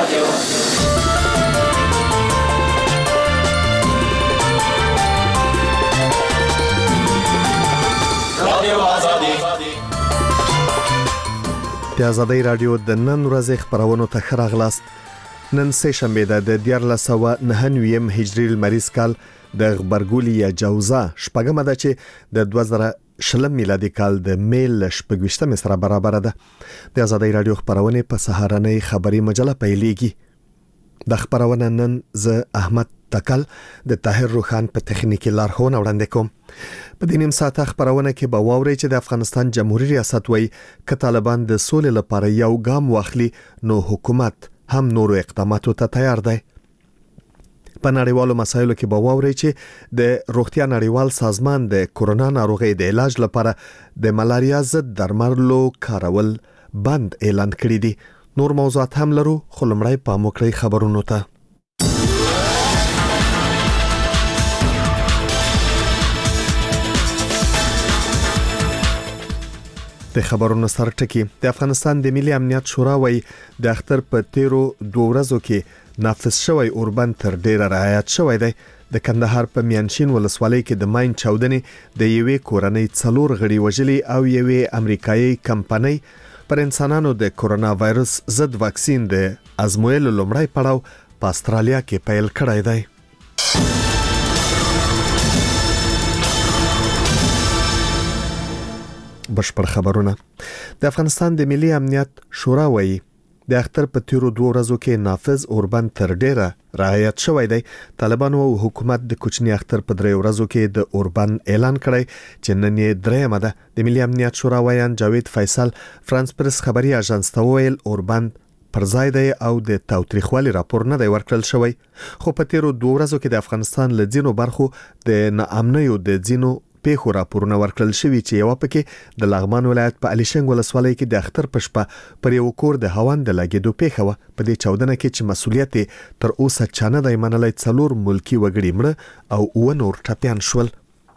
د آزادۍ رادیو د نن ورځې خبرونو ته ښه راغلاست. نن سه شنبه ده د 1499 هجري لمریز کال د غبرګولي یا جوزا شپږمه ده چې د 2020 میلادي کال د میل شپږويشتمه سره برابر ده. د آزادۍ رادیو خبرونه په سهارنۍ خبري مجله پیلېږي. د خبرونه نن ز احمد تکل د طاهر روخان په تخنیکی لارښوونه وړاندې کوم. په دې نیم ساعت خبرونه کې به واوري چې د افغانستان جمهوریت ریاست وایي ک طالبان د سولې لپاره یو ګام واخلي نو حکومت هم نورو اقداماتو ته تیار دی. په نړیوالو مسایلو کې به واوري چې د روغتیا نړیوال سازمان د کورونا ناروغي د علاج لپاره د ملاریا ضد درملو کارول بند اعلان کړی دی. نور موضوعات هم لرو خو لمړی په موکړی خبرونو ته. د خبرونو سره ټکی د افغانستان د ملي امنیت شورا وایي د اختر په تیرو 2 ورځو کې نافذ شوی اوربند تر ډیره رعایت شوی دی. د کندهار په میانشین ولسوالۍ کې د ماین چاودنې د یوې کورنۍ 4 غړي وژلي او یوې امریکایي کمپنۍ پر انسانانو د کورونا وایرس ضد واکسین د ازمویلو لومړی پړاو په استرالیا کې پیل کړی دی. بشپړ خبرونه. د افغانستان د ملي امنیت شورا وایي د اختر په تیرو 2 ورځو کې نافذ اوربند تر ډیره رعایت شوی دی. طالبانو او حکومت د کوچنی اختر په 3 ورځو کې د اوربند اعلان کړی چې نن یې درېمه ده. د ملي امنیت شورا وایان جاوید فیصل فرانس پرس خبري اژانس ته ویل اوربند پر ځای دی او د تاوتریخوالي راپور نه دی ورکړل شوی. خو په تیرو 2 ورځو کې د افغانستان له ځینو برخو د ناامنیو د ځینو پیښو راپورونه ورکړل شوی چې یو پکې د لغمان ولایت په علي شنګ ولسوالۍ کې د اختر په شپه پر یو کور د هوان د لګیدو پیښه و. په دې چاودنه کې چې مسولیت تر اوسه چانه دی منلای 4 ملکی وګړي مړه او 9 نور ټپيان شول.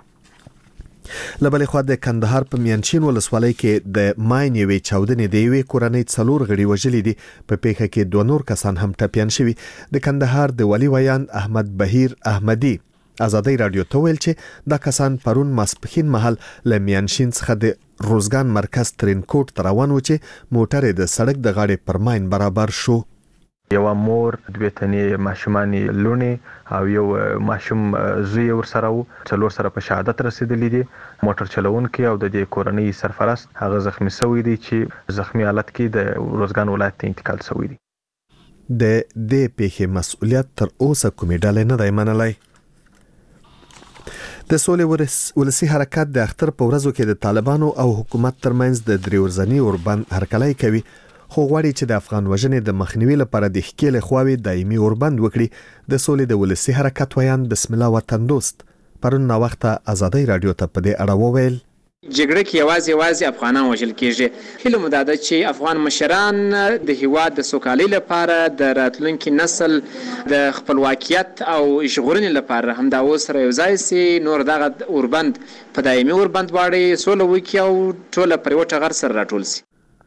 لبلې خو د کندهار په میانشین ولسوالۍ کې د ماین یوې چاودنې د یوې کورنۍ 4 غړي وژلي دي. په پیښه کې 2 نور کسان هم ټپيان شوي. د کندهار د ولی ویان احمد بهیر احمدی آزادۍ رادیو ته ویل چې دا کسان پرون ماسپخین محل له میانشین څخه د روزګان مرکز ترینکوټ ته روان و چې موټر د سړک د غاړې پر ماین برابر شو. یو مور دوه تنې ماشومانی لونی او یو ماشوم زوی ورسره وو. 4 سره په شهادت رسیدلی دي. موټر چلونکي او د دې کورنۍ سرپرست هغه زخمی شوی دي چې زخمی حالت کې د روزګان ولایت ته انتقال شوی دي. د دې پیښې مسؤلیت تر اوسه کومې ډلې نه دی منلای. د سولې ولسی حرکت د اختر په ورځو کې د طالبانو او حکومت ترمنځ د 3 ورځنی اوربند هرکلی کوي. خو غواړي چې د افغان وژنې د مخنیوي لپاره د خکېل خواوي دایمي اوربند وکړي. د سولې د ولسی حرکت ویان بسم الله وطن دوست پرون نا وخت آزادۍ رادیو ته په دې اړه وویل جګړه کې یوازې افغانان وژل کېږي. هیله مو ده چې افغان مشران د هیواد د سوکالۍ لپاره د راتلونکي نسل د خپلواکیت او ژغورنې لپاره همدا اوس سره یو ځای سي. نور دغه اوربند په دایمي اوربند واړي سوله وکړي او ټول پر یو ټغر سره راټول سي.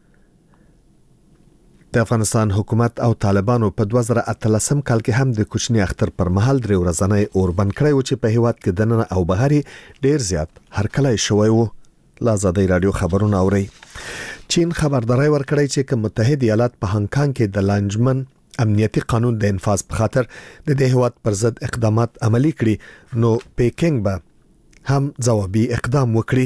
د افغانستان حکومت او طالبانو په 2013 کال کې هم د کوچنی اختر پر مهال 3 ورځنی اوربند کړی و چې په هیواد کې دننه او بهري ډیر زیات هرکلی شوی وو. آزادۍ رادیو خبرونه اوري. چین خبرداري ورکړی چې کوم متحده ایالات په هانګ کانګ کې د لانجمن امنیتي قانون د انفاذ په خاطر د دې هیواد پر ضد اقدامات عملي کړي نو پیکینګ به هم ځوابي اقدام وکړي.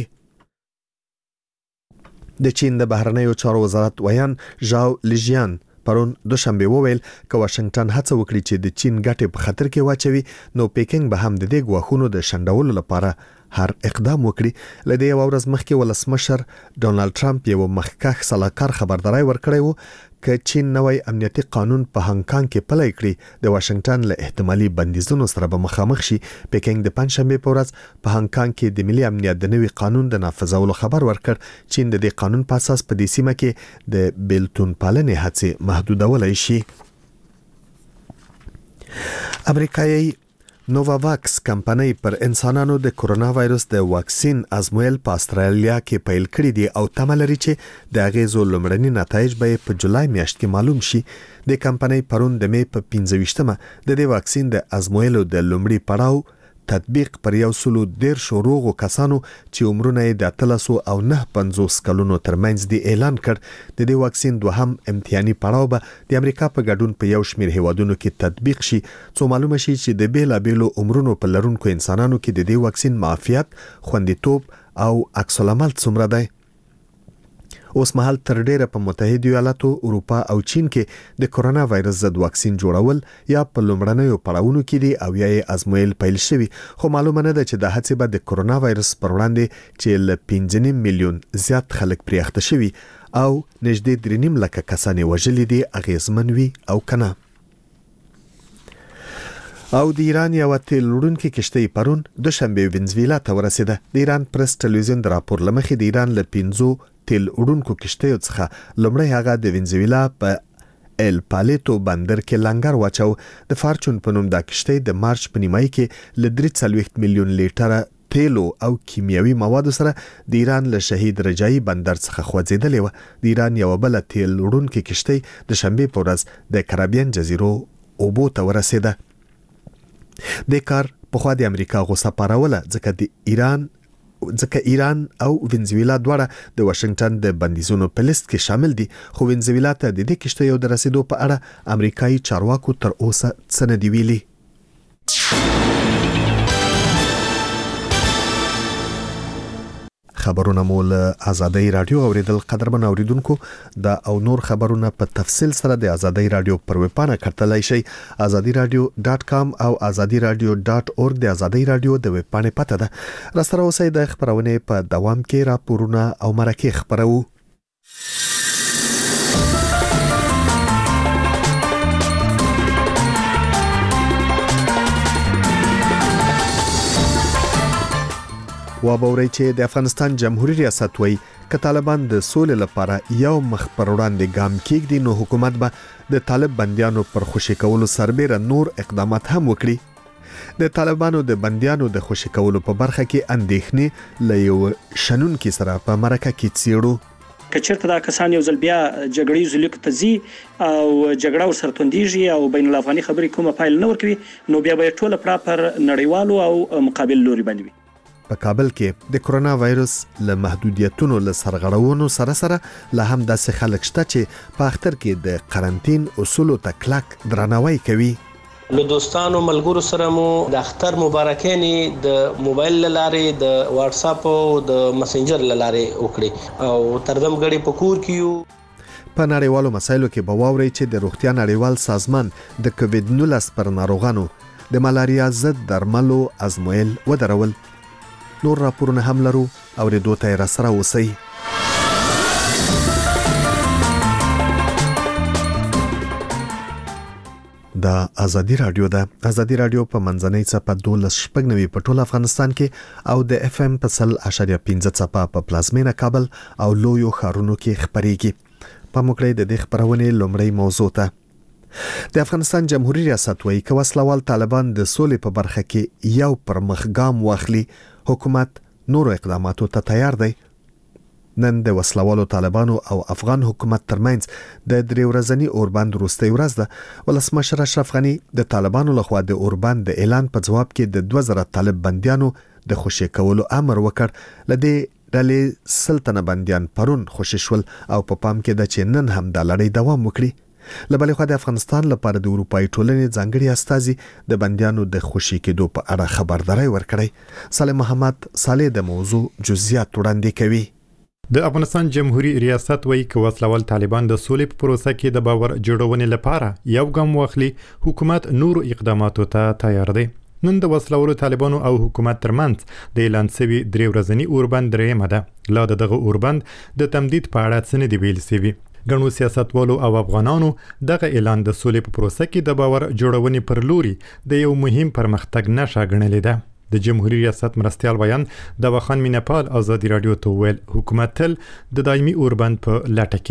د چین د بهرنیو چارو وزارت ویان ژاو لیژیان پرون دوشنبه وویل که واشنگټن هڅه وکړي چې د چین ګټې په خطر کې واچوي نو پیکینګ به هم د دې غواخونو د شندولو لپاره هر اقدام وکړي. لدې یو ورځ مخکې ولسمشر ډونالد ټرمپ یو مخکښ سلاکار خبرداري ورکړی و که چین نوې امنیتي قانون په هانګ کانګ کې پلی کړي د واشنگټن له احتمالي بندیزونو سره به مخامخ شي. پیکینګ د پنځشنبه په ورځ په هانګ کانګ کې د ملي امنیت د نوي قانون د نافذولو خبر ورکړ. چین د دې قانون په اساس په دې سیمه کې د بیلتون پالنې هڅې محدودولای شي. امریکایي نوواواکس کمپنۍ پر انسانانو د کورونا وایرس د واکسین ازمویل په استرالیا کې پیل کړی دی او تمه لري چې د اغیزو لومړني نتایج به په جولای میاشت کې معلوم شي. د کمپنۍ پرون د می په 15مه د دې واکسین د ازمویلو د لومړي پړاو تطبیق پر 110 روغو کسانو چې عمرونه یې د 300 او 950 کلونو ترمنځ دی اعلان کړ. د دې واکسین دوهم امتحاني پړاو به د امریکا په ګډون په یو شمېر هیوادونو کې تطبیق شي څو معلومه شي چې د بیلابېلو عمرونو په لرونکو انسانانو کې د دې واکسین معافیت، خوندیتوب او عکس العمل څومره دی. اوس مهال تر ډیره په متحده ایالاتو، اروپا او چین کې د کورونا وایرس ضد واکسین جوړول یا په لومړنیو پړاوونو کې دي او یا یې ازمویل پیل شوی، خو معلومه نه ده چې د هڅې به د کورونا وایرس پر وړاندې چې ل 5.5 میلیون زیات خلک پرې اخته شوي او نږدې 3.5 لکه کسان وژلي دي اغیزمن وي او کنه. او د ایران یو تیل وړونکي کشتۍ پرون دوشنبه وینزویلا ته ورسېده. د ایران پریس ټلویزیون د راپور لمخې د ایران ل 5 تیل وړونکو کشتیو څخه لومړی هغه د وینزویلا په ال پالیتو بندر کې لنګر واچو. د فارچون په نوم دا کشتۍ د مارچ په نیمایي کې ل 3 میلیون لیټره تیلو او کیمیاوي موادو سره د ایران له شهید رجایی بندر څخه خوځېدلې و. د ایران یو بل تیل وړونکي کشتۍ د شنبه په ورځ د کریبین جزیرو اوبو ته ورسېده. د کار په خوا د امریکا غوسه پاروله ځکه ایران او وینزویلا دواړه د واشنگټن د بندیزونو په لیست کې شامل دي، خو وینزویلا ته د دې کشتیو د رسیدو په اړه امریکایي چارواکو تر اوسه څه نه دی ویلي. خبرونه مول آزادۍ رادیو اوریدل. قدرمن اوریدونکو دا او نور خبرونه په تفصیل سره د آزادۍ رادیو پر ویب پاڼه کتلای شئ. azadiradio.com او azadiradio.org د آزادۍ رادیو د ویب پاڼې پته ده. راستره اوسئ د خبرونه په دوام کې راپورونه او مرکه خبرو. وابوري چې د افغانستان جمهوریت ریاست وایي ک طالبان د سولې لپاره یو مخ پر وړاندې ګام کېږدي نو حکومت به د طالب بنديانو پر خوشي کولو سربېره نور اقدامات هم وکړي. د طالبانو د بنديانو د خوشي کولو په برخه کې اندېښنې له یو شنونکي سره په مرکه کې څېړو. کچرته دا کسان یو ځل بیا جګړې زلیک ته ځي او جګړه ورسره توندېږي او بین الافغاني خبرې کومه فایل نه ورکوي نو بیا به ټوله پر نړیوالو او مقابل لوري باندې وي. په کابل کې د کورونا وایرس له محدودیتونو له سرغړونو سره له هم داسې خلک شته چې په اختر کې د قرنټین اصولو ته کلک درناوی کوي. له دوستانو ملګرو سره مو د اختر مبارکانې د موبایل لارې د واتس اپ او د مسنجر لارې وکړي او تردم غړي په کور کې یو. په نړیوالو مسایلو کې به واوري چې د روغتیا نړیوال سازمان د کووډ 19 پر ناروغانو د ملاریا ضد درملو ازمویل ودرول. نور راپورونه هم لرو او ریډو ته را سره اوسئ. دا آزادی رادیو ده. آزادی رادیو په منځنۍ څپه 12.9 په ټول افغانستان کې او د اف ام په 0.5 څپه په پلازمینه کابل او لویو ښارونو کې خبريږي. په موکړې د دې خبرونې لومړی موضوع ته د افغانستان جمهوریت ریاست وایي چې وسلوال طالبان د سولې په برخه کې یو پرمخ ګام واخلي، حکومت نور اقداماتو ته تیار دی. نن د وسلوالو طالبانو او افغان حکومت ترمنځ د 3 ورځنی اوربند وروستۍ ورځ ده. ولسمشر اشرف غنی د طالبانو لخوا د اوربند د اعلان په جواب کې د 2000 طالب بنديانو د خوشي کولو امر وکړ. لدې ډلې سلطنه بنديان پرون خوشي شول او په پام کې د چینن هم د لړۍ دوام وکړي. لبلې خو د افغانستان لپاره د اروپای ټولنې ځانګړي استازي د بنديانو د خوشي کېدو په اړه خبرداري ورکړي. صالح محمد صالح د موضوع جزئیات وړاندې کوي. د افغانستان جمهوریت ریاست وایي چې وسلوال طالبان د سولې په پروسه کې د باور جوړونې لپاره یو ګام واخلي، حکومت نور اقداماتو ته تیار دی. نن د وسلوالو طالبانو او حکومت ترمنځ د اعلان شوی 3 ورځنی اوربند درېمه ده. لا دغه اوربند د تمدید په اړه څه نه دی ویل شوی. ګڼو سیاستوالو او افغانانو دغه اعلان د سولې په پروسه کې د باور جوړونې پر لوري د یو مهم پرمختګ نښه ګڼلې ده. د جمهوریت ریاست مرستیال ویان د وخان مینپال آزادی رادیو ته ویل حکومت تل د دایمي اوربند په لټه کې دی.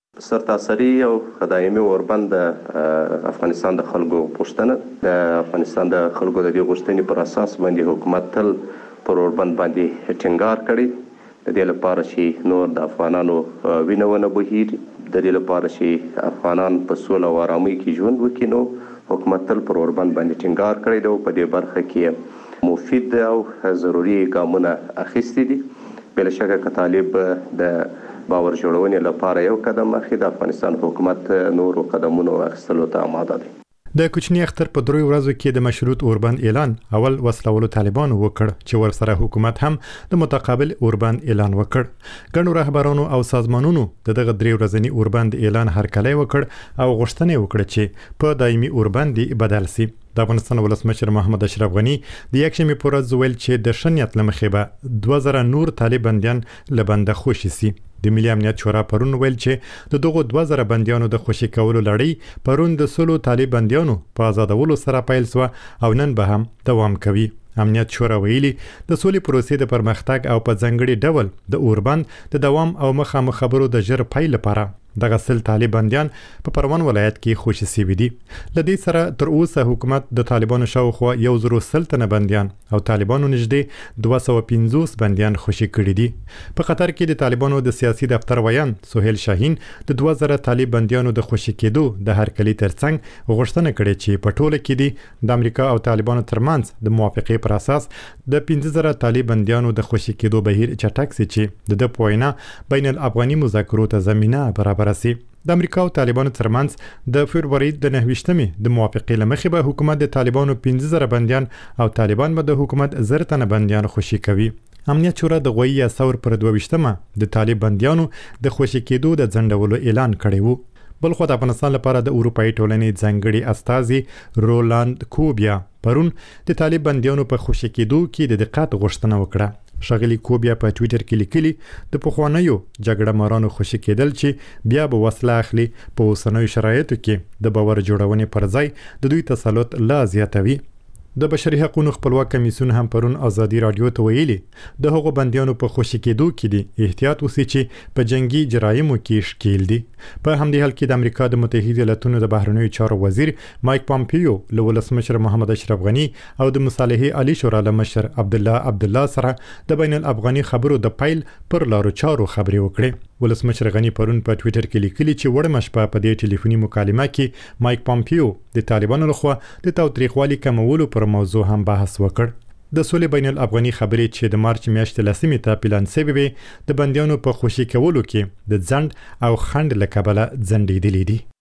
سرتاسري او دایمي اوربند افغانستان د خلکو غوښتنه د افغانستان د خلکو د دې غوښتنې پر اساس باندې حکومت تل پر اوربند باندې ټینګار کړی د دې لپاره چې نور د افغانانو وینه ونه بهیږي د دې لپاره چې افغانان په سوله او آرامۍ کې ژوند وکړي نو حکومت تل پر اوربند باندې ټینګار کړی دی او په دې برخه کې مفید او ضروري ګامونه اخیستي دي. بلا شکه که طالب د باور جوړونې لپاره یو قدم اخلي د افغانستان حکومت نورو قدمونو اخیستلو ته آماده دی. د کوچنی اختر په دروي ورځو کې د مشروط اوربند اعلان اول وسلولو طالبانو وکړ چې ورسره حکومت هم د متقابل اوربند اعلان وکړ. ګڼو رهبرانو او سازمانونو دغه درې ورځنی اوربند اعلان هرکلی وکړ او غوښتنه وکړه چې په دایمي اوربند بدل شي. د افغانستان ولسمشر محمد اشرف غنی د یکشنبه پر ورځ ویل چې د شنیت لمخې به 2000 نور طالب بندیان لبنده خوشي سي. د ملي امنیت شورا پرون ویل چې د دغه 2000 بندیانو د خوشي کولو لړۍ پرون د سلو طالب بندیانو په آزادولو سره پیل شو او نن به هم دوام کوي. امنیت شورا ویلي د سولې پروسې د پرمختګ او په ځنګړي ډول د اوربند د دوام او مخامخ خبرو د ژر پای لپاره دغه سل طالب بندیان په پروان ولایت کې خوشي سوي دي. لدې سره تر اوسه حکومت د طالبانو شاوخوا 100 تنه بندیان او طالبانو نږدې 250 بندیان خوشي کړي دي. په قطر کې د طالبانو د سیاسي دفتر ویان سهیل شاهین د 2000 طالب بندیانو د خوشي کېدو د هرکلی ترڅنګ غوښتنه کړې چې په ټوله کې دي د امریکا او طالبانو ترمنځ د موافقې پر اساس د 15000 طالب بندیانو د خوشي کېدو بهیر چټک سي چې د پوینا بین الافغاني مذاکرو ته زمينه برابر سي. د امریکا او طالبانو ترمنځ د فبراير د 9 د موافقې لمخې به حکومت د طالبانو 15000 بندیان او طالبان به د حکومت 1000 تنه بندیان خوشي کوي. امنیت شورا د غوي یا ثور پر 22 د طالب بندیانو د خوشي کېدو د ځنډولو اعلان کړی وو. بل خو د افغانستان لپاره د اروپאי ټولنې ځنګړي استازي رولاند کوبیا پرون د طالب بندیانو په خوشي کېدو کې د دقت غوښتنه وکړه. شغلی کوبیا په ټوئیټر کې لیکلي د پخوانیو جګړه مارانو خوشي کېدل چې بیا به وسله اخلي په اوسنیو شرایطو کې د باور جوړونې پر ځای د دوی تسلط لا زیاتوي. د بشري حقوقو خپلواک کمیسیون هم پرون ازادي رادیو ته ویلي د هغو بندیانو په خوشي کېدو کې دي احتیاط وسی چې په جنگي جرایمو کې ښکیل دي. په همدې حال کې د امریکا د متحده ایالاتونو د بهرنیو چارو وزیر مایک پامپیو له ولسمشر محمد اشرف غنی او د مصالحې عالی شورا له مشر عبدالله سره د بین الافغاني خبرو د پیل پر لارو چارو خبرې وکړې. ولسمشر غنی پرون په ټوئیټر کې لیکلي چې وړمه شپه په دې ټلیفوني مکالمه کې مایک پامپیو د طالبانو لخوا د تاوتریخوالي کمولو پر موضوع هم بحث وکړ. د سولې بین الافغاني خبرې چې د مارچ میاشتې لسمې ته پلان شوی وي د بندیانو په خوشي کولو کې د ځند او خند له کبله ځنډېدلې دي.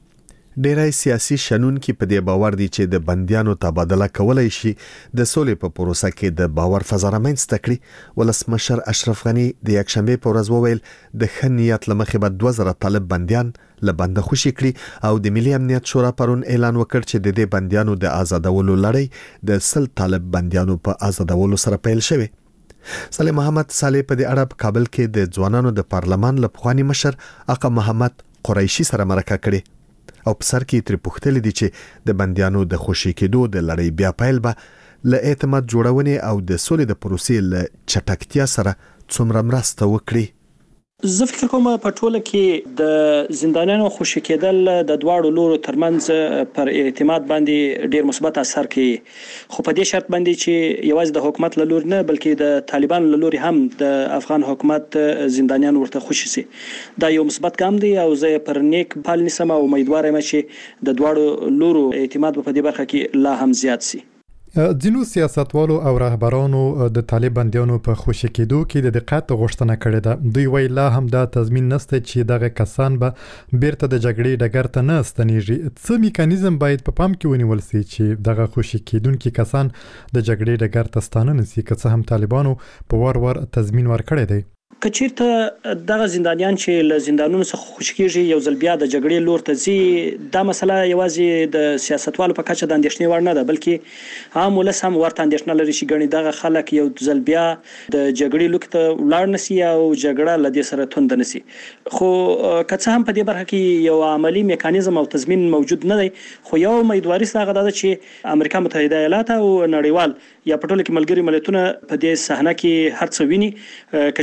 ډیری سیاسي شنونکي په دې باور دي چې د بندیانو تبادله کولای شي د سولې په پروسه کې د باور فضا رامنځته کړي. ولسمشر اشرف غنی د یکشنبه په ورځ وویل د ښه نیت له مخې به 2000 طالب بندیان له بنده خوشي کړي او د ملي امنیت شورا پرون اعلان وکړ چې د دې بندیانو د آزادولو لړۍ د 100 طالب بندیانو په آزادولو سره پیل شوه. صالح محمد صالح په دې اړه په کابل کې د ځوانانو د پارلمان لپخوانی مشر آقا محمد قریشي سره مرکه کړې او په سر کې تر پوښتنې دي چې د بندیانو د خوشي کېدو د لړۍ بیا پیل به له اعتماد جوړونې او د سولې د پروسې له چټکتیا سره څومره مرسته وکړي. زه فکر کوم په ټوله کې د زندانیانو خوشي کېدل د دواړو لورو ترمنځ پر اعتماد باندې ډیر مثبت اثر کوي، خو په دې شرط باندې چې یوازې د حکومت له لوري نه بلکې د طالبانو له لوري هم د افغان حکومت زندانیان ورته خوشي سي. دا یو مثبت ګام دی او زه پر نیک پال نسم او امیدوار یم چې د دواړو لورو اعتماد په دې برخه کې لا هم زیات سي. ځینو سیاستوالو او رهبرانو د طالب بندیانو په خوشي کېدو کې د دقت غوښتنه کړې ده. دوی وایي لا هم دا تضمین نشته چې دغه کسان به بیرته د جګړې ډګر ته نه ستنیږي. څه میکانیزم باید په پام کې ونیول شي چې دغه خوشي کېدونکي کسان د جګړې ډګر ته ستانه نشي، که څه هم طالبانو په ور تضمین ورکړی دی. کچیرته دغه زندانیان چې له زندانونو څخه خوشي کېږي یو ځل بیا د جګړې لور ته ځي، دا مسله یوازې د سیاستوالو په کچه د اندېښنې وړ نه ده بلکې عام ولس هم ورته اندېښنه لري چې ګڼې دغه خلک یو ځل بیا د جګړې لور ته ولاړ نشي او جګړه له دې سره توند نشي. خو که څه هم په دې برخه کې یو عملی میکانیزم او تضمین موجود نه دی، خو یو امیدواري هغه ده چې امریکا متحده ایالات او نړیوال یا په ټوله کې ملګري ملتونه په دې صحنه کې هر څه ویني. که چیرته دا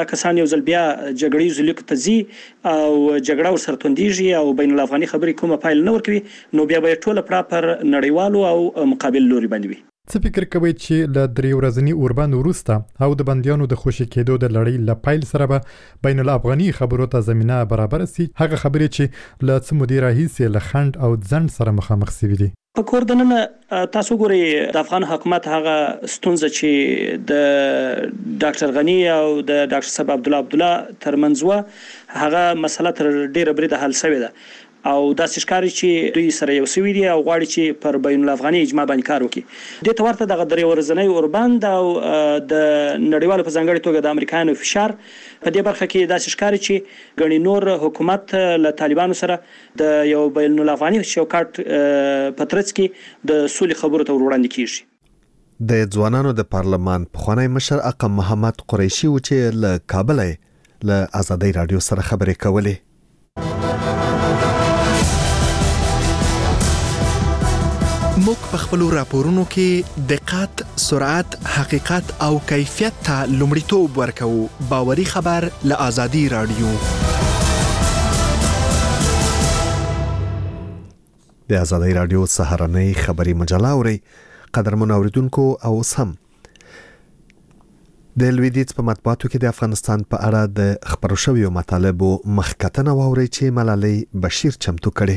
کسان یو ځل بیا جګړې زلیک ته ځي او جګړه ورسره توندېږي او بین الافغاني خبرې کومه پایله نه ورکوي نو بیا به ټوله پر نړیوالو او مقابل لوري باندې وي. څه فکر کوئ چې له 3 ورځنی اوربند وروسته او د بنديانو د خوشي کېدو د لړۍ له پیل سره به بین الافغاني خبرو ته زمينه برابر سي هغه خبرې چې له څه مدیر هیڅ له خند او ځند سره مخامخ سوي دي؟ په کور دننه تاسو ګورئ د افغان حکومت هغه ستونزه چې د ډاکټر غنی او د ډاکټر صاحب عبد الله ترمنځ هغه مسله تر ډیره بریده حل شوې ده او دا ښکاري چې دوی سره یو سوي دي او غواړي چې پر بین الافغاني اجماع باندې کار وکړي. د تورته دغه 3 ورځنی اوربند او د نړیوالو په ځانګړي توګه د امریکایانو فشار په دې برخه کې دا ښکاري چې غنی نور حکومت له طالبانو سره د یو بین الافغاني شوکات پترڅ کې د سولې خبرو ته وړاندې کیږي. د ځوانانو د پارلمان پخوانی مشر اقم محمد قریشي و چې له کابل له آزادۍ رادیو سره خبرې کولې. موږ په خپل راپورونو کې دقت، سرعت، حقیقت او کیفیت ته لومړیتوب ورکوو. باوري خبر له آزادۍ رادیو. د آزادۍ رادیو سهارنۍ خبري مجله اوري. قدرمن اوریدونکو او سم د لویدیځ په مطبوعاتو کې د افغانستان په اړه د خبرو شویو مطالبو مخکتنه واوري چې ملالۍ بشیر چمتو کړي.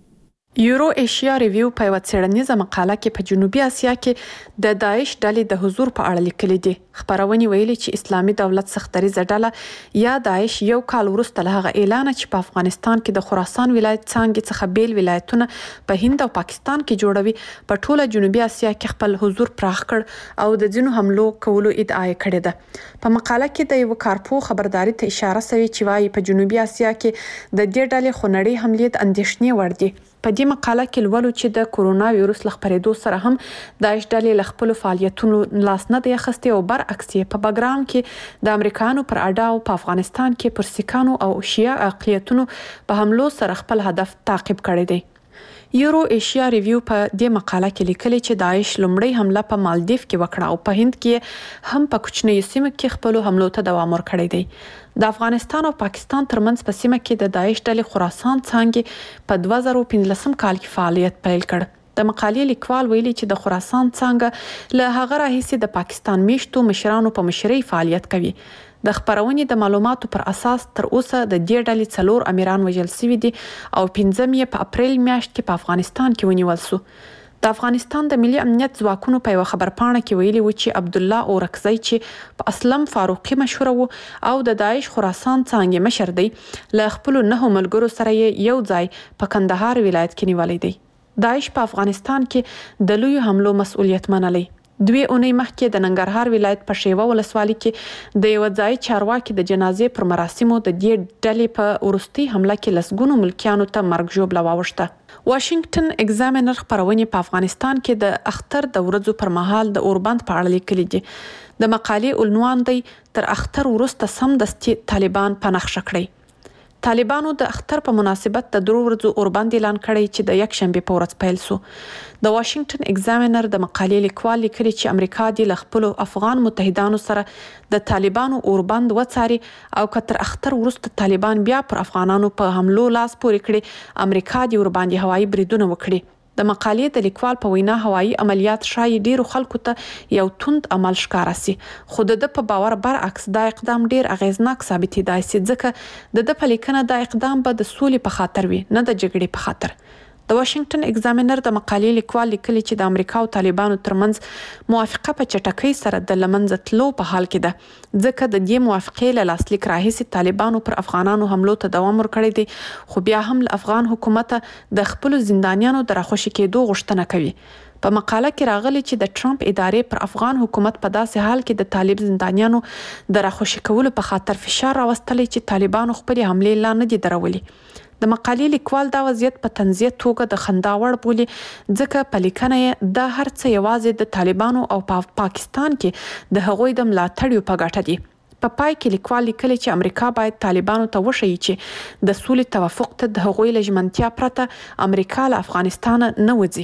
یورو ایشیا ریویو په وڅېړنیزه مقاله کې په جنوبي اسیا کې د داعش ډلې د حضور په اړه لیکلي دي. خبرونه ویلي چې اسلامي دولت سختریزه ډله یا داعش یو کال وروسته له هغه اعلان چې په افغانستان کې د خراسان ولایت څنګه څخه بیل ولایتونه په هند او پاکستان کې جوړوي په ټوله جنوبي اسیا کې خپل حضور پراخ کړ او د ځینو حملو کولو ادعا کړې ده. په مقاله کې د یو کارپو خبرداري ته اشاره شوی چې وايي په جنوبي اسیا کې د دې ډلې خونړۍ حملې د اندېښنې وړ دي. په دې مقاله کې لولو چې د کورونا وایروس له خپرېدو سره هم داعش ډلې له خپل فعالیتونو لاس نه دی اخیستی او برعکس په بګراوند کې د امریکایانو پر اډه او په افغانستان کې پر سیکانو او شیعه اقلیتونو په حملو سره خپل هدف تعقیب کړی دی. یورو ایشیا ریویو په دې مقاله کې لیکلي چې داعش لومړی حمله په مالدیف کې وکړه او په هند کې هم په کوچنۍ سیمه کې خپل حملو ته دوام ورکړی دی. د افغانستان او پاکستان ترمنځ په سیمه کې د داعش ډلې خراسان څنګه په 2015 کال کې فعالیت پیل کړ. د مقالې لیکوال ویلي چې د خراسان څنګه له هغه راهیسې د پاکستان میشتو مشرانو په مشرۍ فعالیت کوي. د خبرونې د معلوماتو پر اساس تر اوسه د دې ډلې 4 امیران وژل شوي دي او 15 یې په اپریل میاشت کې په افغانستان کې ونیول شو. د افغانستان د ملي امنیت ځواکونو په یو خبرپاڼه کې ویلي و چې عبد الله اورکزی چې په اسلم فاروقي مشهور و او د داعش خراسان څنګه مشر دی له خپل 9 ملګرو سره یو ځای په کندهار ولایت کې نیولې دی. داعش په افغانستان کې د لوی حملو مسؤلیت منلی. 2 اونۍ مخکې د ننګرهار ولایت په شیوه ولسوالۍ کې د یو ځای چارواکي د جنازې پر مراسمو د دې ډلې په ورستي حمله کې لسګونو ملکیانو ته مرګ ژوبله واوښته. واشنگټن ایگزامینر خبرونه په افغانستان کې د اختر د ورځو پر مهال د اوربند په اړه لیکلي دي. د مقالې عنوان دی تر اختر وروسته سمدستي طالبان په نښه کړي. طالبانو د اختر په مناسبت د 3 ورځو اوربند اعلان کړی چې د یکشنبه په ورځ پیل شو. د واشنگټن ایگزامینر د مقالې لیکوال لیکلي چې امریکا د خپل افغان متحدانو سره د طالبانو اوربند وڅاري او کتر اختر وروسته طالبان بیا پر افغانانو په حملو لاس پورې کړي امریکا د اوربند هوایي بریدونه وکړي. د مقالې د لیکوال په وینا هوایي عملیات شایي ډیرو خلکو ته یو توند عمل ښکارا سي خو د په باور برعکس دا اقدام ډیر اغیزناک ثابتېدای سي ځکه د په لیکنه دا اقدام به د سولې په خاطر وي نه د جګړې په خاطر. د واشنگټن ایگزامینر د مقالې لیکوال لیکلي چې د امریکا او طالبانو ترمنځ موافقه په چټکۍ سره د لمنځه تلو په حال کې ده ځکه د دې موافقې له لاسلیک راهیسې طالبانو پر افغانانو حملو ته دوام ورکړی دی خو بیا هم له افغان حکومت د خپل زندانیانو د راخوشي کېدو غوښتنه کوي. په مقاله کې راغلي چې د ټرمپ ادارې پر افغان حکومت په داسې حال کې د طالب زندانیانو د راخوشي کولو په خاطر فشار راوستلی چې طالبانو خپل حملې لا نه دي درولي. د مقالې لیکوال دا وضعیت په طنزیه توګه د خندا وړ بولي ځکه په لیکنه یې دا هر څه یوازې د طالبانو او پاکستان کې د هغوی د ملاتړیو په ګټه دي. په پای کې لیکوال لیکلي چې امریکا باید طالبانو ته وښیي چې د سولې توافق ته د هغوی له ژمنتیا پرته امریکا له افغانستان نه وځي.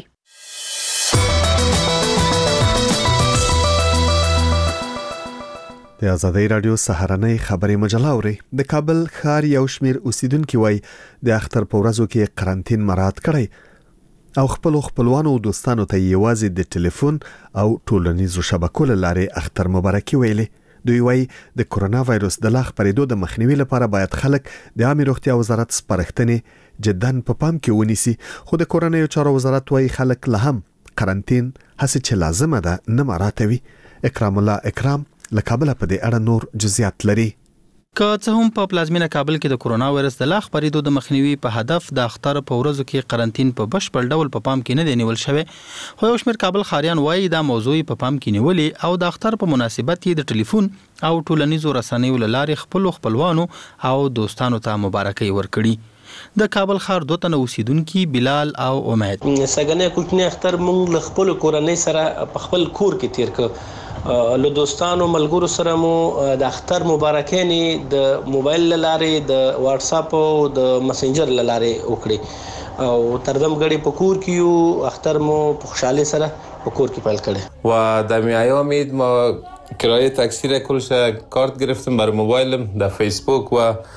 د آزادۍ رادیو سهارنۍ خبري مجله اوري. د کابل ښار یو شمیر اوسیدونکو وای د اختر په ورځو کې قرنټین مراعات کړی او خپلوانو او دوستانو ته یوازې د ټلیفون او ټولنیزو شبکو لارې اختر مبارکي ویلې. دوی وای د کرونا وایروس د لاغ پرېدو د مخنیوي لپاره باید خلک د عامه روغتیا وزارت سپارښتنې جداً په پام کې ونیسي. خو د کورونی چارو وزارت وای خلک له هم قرنټین هڅه چې لازمه ده نه مراعاتوي. اکرام الله اکرام له کابل په دې اړه نور جزئیات لري. که څه هم په پلازمینه کابل کې د کرونا وایرس د لاغ پرېدو د مخنیوي په هدف د اختر په ورځو کې قرنټین په بشپړ ډول په پام کې نه دی نیول شوی، خو یو شمېر کابل ښاریان وایي دا موضوع په پام کې نیولې او د اختر په مناسبت د ټلیفون او ټولنیزو رسنیو له لارې خپلوانو او دوستانو ته مبارکي ورکړي. د کابل ښار دوه تنه اوسیدونکي بلال او امید سګنې کوچنی اختر موږ له خپل کورنۍ سره په خپل کور کې تیر کړ. له دوستانو ملګرو سره مو د اختر مبارکانې د موبایل لارې د واتس اپ او د مسنجر لارې وکړي او تردم غړي په کور کې یو اختر مو په خوشاله سره په کور کې پیل کړي. و در میام عید ما کرایه تاکسی را کلش کارت گرفتم برای موبایلم در فیسبوک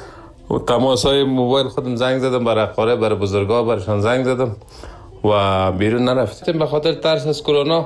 و تماسهای موبایل خودم زنگ زدم برای اقارب برای بزرگا برایشان زنگ زدم و بیرون نرفتم به خاطر ترس از کرونا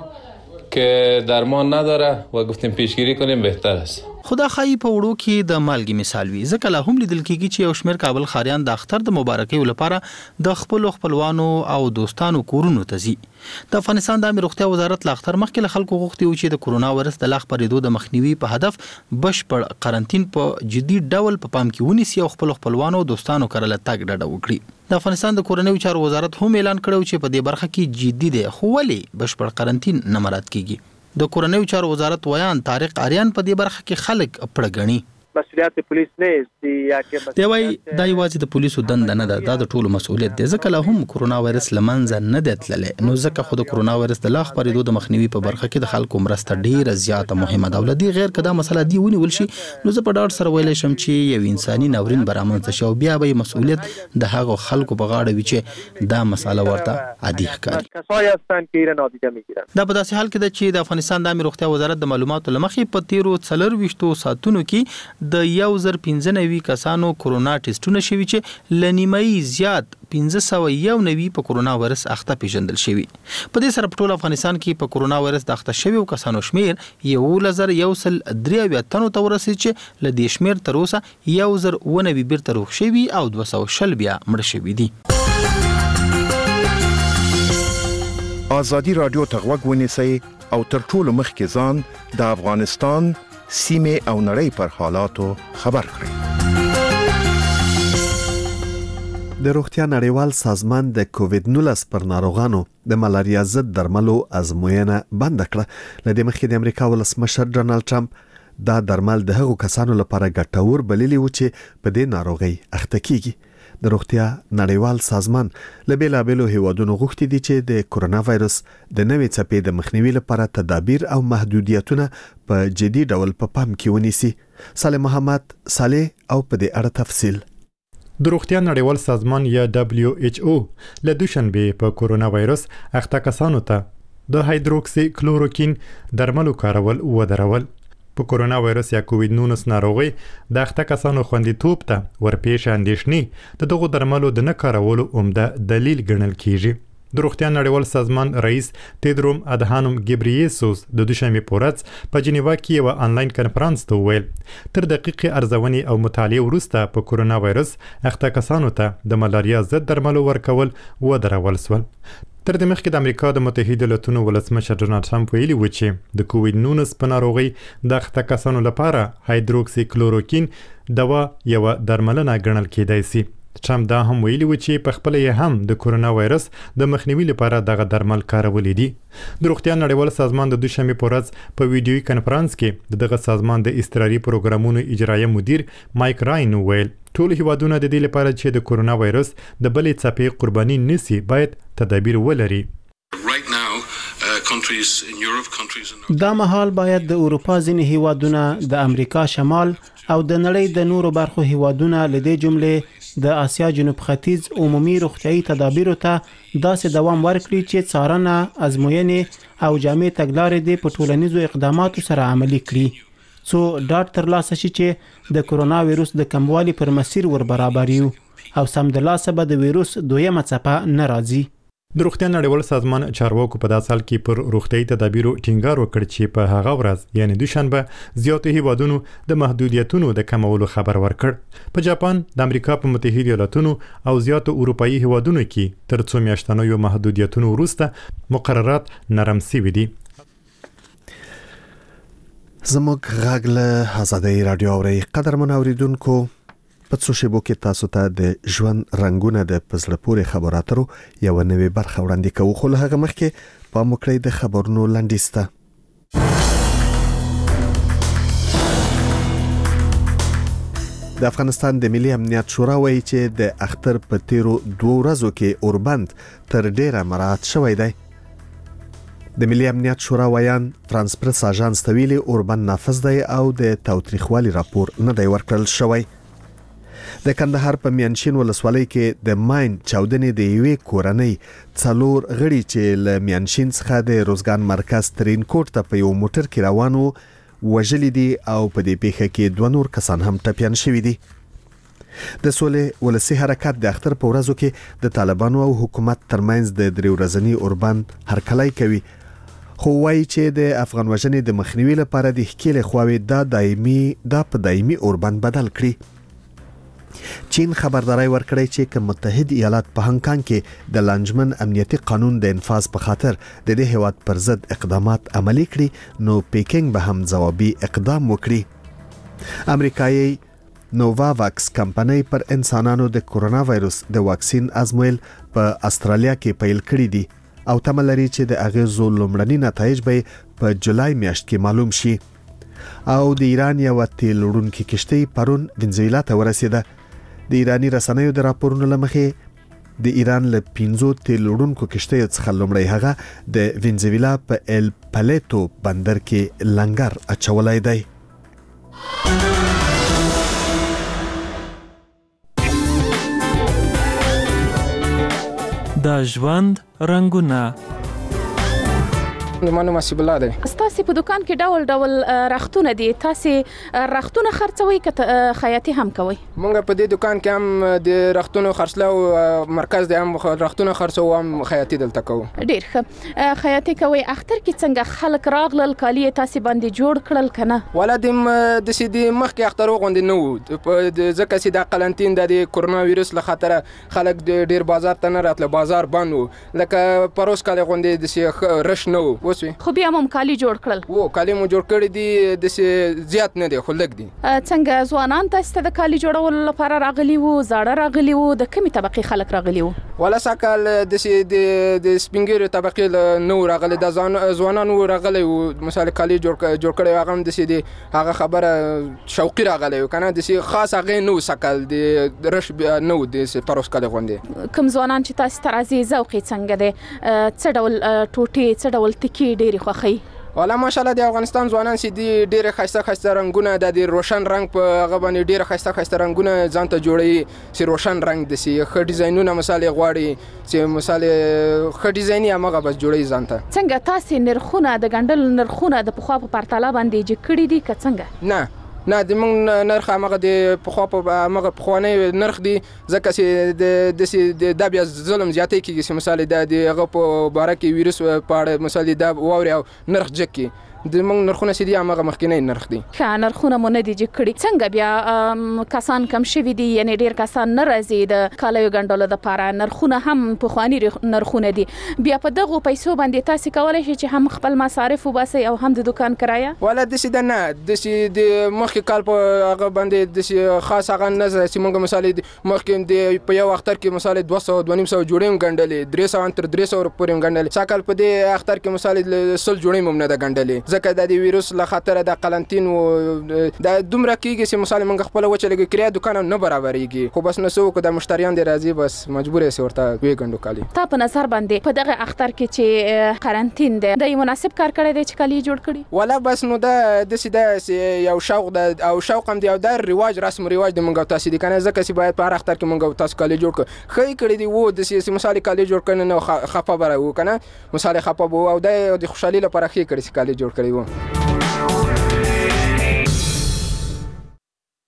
که درمان نداره و گفتیم پیشگیری کنیم بهتر است. خدا خای په وړو کې د مالګي مثال وي، ځکه لا هم لیدل کېږي چې یو شمېر کابل ښاریان د اختر د مبارکۍ لپاره د خپلوانو او دوستانو کورونو ته ځي. د افغانستان د عامه روغتیا وزارت له اختر مخکې له خلکو غوښتي و چې د کرونا وایرس د لاغ پرېدو د مخنیوي په هدف بشپړ قرنټین په جدي ډول په پام کې ونیسي او خپلوانو او دوستانو کره له تګ ډډه وکړي. د افغانستان د کورنیو چارو وزارت هم اعلان کړو چې په دې برخه کې جدي دی، خو ولې بشپړ قرنټین نه مراعات کیږي؟ د کورنیو چارو وزارت ویان طارق آریان په دې برخه کې خلک پړګنی مسؤلیت پولیس نه دی یا کې دی وای دا یوازې د پولیسو دنده نه ده، دا د ټولو مسؤلیت دی، ځکه لا هم کرونا وایرس لمنځه نه دی تللی. نو ځکه خو د کرونا وایرس د لاغ پرېدو د مخنیوي په برخه کې د خلکو مرسته ډیره زیاته مهمه ده. ولدي غیر کدا مسله دی ونیول شي نو زه په ډاډ سره ویلی شم چې یو انساني ناورین برامنځ شي او بیا به مسؤلیت د هغو خلکو په غاړه وي چې دا مسله ورته عادي ښکاري. کسای هستن که ایران نادیده میگیرن. دا په داسې حال کې ده چې د افغانستان د عامه روغتیا وزارت د معلوماتو لمخې په تیرو 24 ساعتونو کې د 1095 کسانو کرونا ټیسټونه شوي چې لنیمایي زیات 591 په کرونا وایرس اخته پیژندل شوي. په دې سره په ټول افغانستان کې په کرونا وایرس د اخته شویو کسانو شمیر 1193 تنو ته ورسېد چې له دې شمیر تر اوسه 1090 بیرته روغ شوي او 200 بیا مړه شوي دي. آزادي رادیو ته غوږ ونیسئ او تر ټولو مخکې ځان د افغانستان سیمه او نړۍ پر حالاتو خبر کړئ. د روغتیا نړیوال سازمان د کووید-19 پر ناروغانو د ملاریا ضد درملو ازموینه بند کړه. لدې مخکې د امریکا ولسمشر ډونالد ټرمپ دا درمل د هغو کسانو لپاره ګټور بللی و چې په دې ناروغي اخته کیږي. د روغتیا نړیوال سازمان له بیلابیلو هیوادونو غوښتي دي چې د کرونا وایرس د نوې څپې د مخنیوي لپاره تدابیر او محدودیتونه په جدي ډول په پام کې ونیسي. صالح محمد صالح او په دې اړه تفصیل. د روغتیا نړیوال سازمان یا WHO له دوشنبه په کرونا وایرس اخته کسانو ته د هایدروکسی کلوروکین درملو کارول ودرول. په کرونا وایرس یا کووید-19 ناروغي د اخته کسانو خوندیتوب ته ورپېښ اندېښنې د دغو درملو د نه کارولو عمده دلیل ګڼل کیږي. د روغتیا نړیوال سازمان رئیس تیدروم ادهانوم ګبرییسوس د دوشنبه په ورځ په جنیوا کې یو آنلاین کنفرانس ته وویل تر دقیقې ارزونې او مطالعې وروسته په کرونا وایرس اخته کسانو ته د ملاریا ضد درملو ورکول ودرول شول. تر دې مخکې د امریکا د متحده ایالاتونو ولسمشر ډونالد ټرمپ ویلي و چې د کووید-19 په ناروغي د اخته کسانو لپاره هایدروکسی کلوروکین دوا یو درملنه ګڼل کېدای شي. ټرمپ دا هم ویلي و چې په خپل یې هم د کرونا وایرس د مخنیوي لپاره دغه درمل کارولې دي. د روغتیا نړیوال سازمان د دوشنبه په ورځ په ویډیوي کنفرانس کې دغه سازمان د اضطراري پروګرامونو اجرایي مدیر مایک راین ویل ټول هیوادونه د دې لپاره چې د کرونا وایرس د بلې څپې قرباني نسی باید تدابیر ولري. دا مهال باید د اروپا ځینې هیوادونه د امریکا شمال او د نړۍ د نورو برخو هیوادونه لدې جملې د آسیا جنوب ختیځ عمومي روغتیايي تدابیرو ته داسې دوام ورکړي چې څارنه، ازموینې او جامع تګلارې د په ټولنیزو اقداماتو سره عملي کړي. څو ډاډ ترلاسه شي چې د کرونا وایروس د کموالي پر مسیر ور برابر یو او سم د لاسه به د وایروس دویمه څپه نه راځي. د روغتیا نړیوال سازمان چارواکو په داسې حال کې پر روغتیايي تدابیرو ټینګار وکړ چې په هغه ورځ یعنی دوشنبه زیاتې هیوادونو د محدودیتونو د کمولو خبر ورکړ. په جاپان، د امریکا په متحده ایالاتونو او زیاتو اروپאי هیوادونو کې تر څو میاشتنیو محدودیتونو وروسته مقررات نرم شوي دي. زموږ غږ له آزادۍ رادیو اوري. قدرمن اوریدونکو، په څو شیبو کې تاسو ته د ژوند رنگونه د پزړه پورې خبراتو یو نوې برخه وړاندې کوو، خو له هغه مخکې په مکړې د خبرونو لاندېسته. د افغانستان د ملي امنیت شورا وایي چې د اختر په تیرو 2 ورځو کې اوربند تر ډیره مراعات شوی دی. د ملي امنیت شورا ویان فرانس پرس اژانس ته ویلي اوربند نافذ دی او د تاوتریخوالي راپور نه دی ورکړل شوی. د کندهار په میانشین ولسوالۍ کې د ماین چاودنې د یوې کورنۍ 4 غړي چې له میانشین څخه د روزګان مرکز ترین کوټ ته په یو موټر کې روانو وژلي دي او په دې پیښه کې 2 نور کسان هم ټپیان شوي دي. د سولې ولسی حرکت د اختر په ورځو کې د طالبانو او حکومت ترمنځ د 3 ورځنی اوربند هرکلی کوي، خو وایي چې د افغان وژنې د مخنیوي لپاره د ښکېلې خواوې دا په دایمي اوربند بدل کړي. چین خبرداري ورکړی چې که متحده ایالات په هانګ کانګ کې د لانجمن امنیتي قانون د انفاذ په خاطر د دې هیواد پر ضد اقدامات عملي کړي نو پیکینګ به هم ځوابي اقدام وکړي. امریکایي نوواواکس کمپنۍ پر انسانانو د کرونا وایروس د واکسین ازمویل په استرالیا کې پیل کړی دي او تمه لري چې د اغیزو لومړني نتایج به په جولای میاشت کې معلوم شي. او د ایران یو تیل وړونکي کشتۍ پرون وینزویلا ته ورسېده. د ایرانی رسنیو د راپورونو لمخې د ایران له 15 تیل وړونکو کشتیو څخه لومړی هغه د وینزویلا په ال پالیتو بندر کې لنګر اچولای دی. د ژوند رنگونه. نومانو مسیب الله دی. تاسو په دکان کې ډول ډول رختونه دي، تاسو رختونه خرڅوي که خیاطي هم کوي؟ مونږ په دې دکان کې هم د رختونو خرڅلاو مرکز دی، هم رختونه خرڅو هم خیاطي دلته کوو. ډیر ښه. خیاطي کوي. اختر کې څنګه خلک راغلل کالی تاسو باندې جوړ کړل کنه؟ ولا د سیدي مخکې اختر غونډې نه وو، ځکه چې د قلنتین د کرونا وایروس له خاطر خلک ډیر بازار ته نه راتله، بازار بند وو، لکه پروس کال غونډې د رش نه وو. خو بیا هم کالی جوړ کړل. وو کالی مو جوړ کړی دي، د زیات نه دي خو لږ دي. څنګه ځوانان تاسو ته د کالی جوړولو لپاره راغلي وو، زاړه راغلي وو، د کومې طبقه خلک راغلي وو؟ ولا ساکل د سپینګیرو طبقه نو راغلي، د ځوانانو راغلي وو. مثلا کالی جوړ کړی هغه هم د سیدي هغه خبره شوقي راغلي کنه، د خاص هغه نو ساکل د رش نو د پروس کال غونډې. کوم ځوانان چې تاسو ته راځي ذوقي څنګه دي؟ څه ډول ټوټي، څه ډول تکی ډېری خوخی؟ والا ماشاءالله د افغانستان ځوانان چې دی ډېر خسته رنگونه د روشن رنگ په هغه باندې ډېر خسته رنگونه ځان ته جوړي، چې روشن رنگ د سي خ ډیزاینونه مثلا غواړي چې مثلا خ ډیزایني هغه بس جوړي ځان ته. څنګه تاسو نرخونه د ګندل نرخونه د پخوا په پرتله باندې چې کړی دي که څنګه؟ نه د موږ نرخ هغه د پخوا په هغه پخوانی نرخ دی، ځکه چې د بیا ظلم زیاتې کیږي، چې مثلا د هغه په باره کې وایروس په اړه مثلا د واوري او نرخ جکی د موږ نرخونه سي دي هغه مخکینی نرخ دي. ښه نرخونه مو نه دي جګ کړي. څنګه بیا کسان کم شوي دي، یعنی ډیر کسان نه راځي د کالیو ګنډلو دپاره، نرخونه هم پخواني نرخونه دي. بیا په دغو پیسو باندې تاسو کولی شئ چې هم خپل مصارف وباسئ او هم د دکان کرایه؟ ولا داسې ده نه، داسې د مخکې کال په هغه باندې داسې خاص هغه نه ځه چې موږ مثلا مخکې په یو اختر کې مثلا 200-250 جوړې هم ګنډلې، 300 تر 300 پورې هم ګنډلې. څا کال په دې اختر کې مثلا 100 جوړې هم نه ده ګنډلې، ځکه د وایروس له خاطر د قلنتین او د دومره کېږي چې مثلا موږ خپل وچه لګي کریا دکان نه برابرېږي، خو بس نسو کو د مشتریان دی راځي، بس مجبور یې ورته وی ګندو کالی. تا په نظر باندې په دغه اختر کې چې قرنټین دی د مناسب کار کړی دی چې کالی جوړ کړي؟ ولا بس نو د سیده یو شوق د او شوق هم دی او د رواج رسم رواج د موږ تاسو دي کنه، ځکه چې باید په هر اختر کې موږ تاسو کالی جوړ کړو. خې کړی دی وو د مثلا کالی جوړ کړي نو خفه بره وو کنه، مثلا خفه وو او د خوشحالي لپاره خې کړی چې کالی جوړ کړی وو.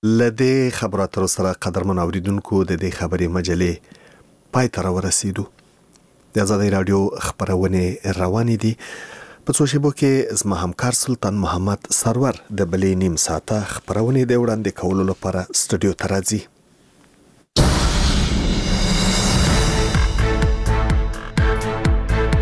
لدې خبراتو سره قدرمن اوریدونکو د دې خبرې مجلې پای ته ورسېدو. د آزادۍ رادیو خبرونه روانې دي. په څو شیبو کې زما همکار سلطان محمد سرور د بلې نیم ساعته خبرونه د وړاندې کولو لپاره سټوډیو ته راځي.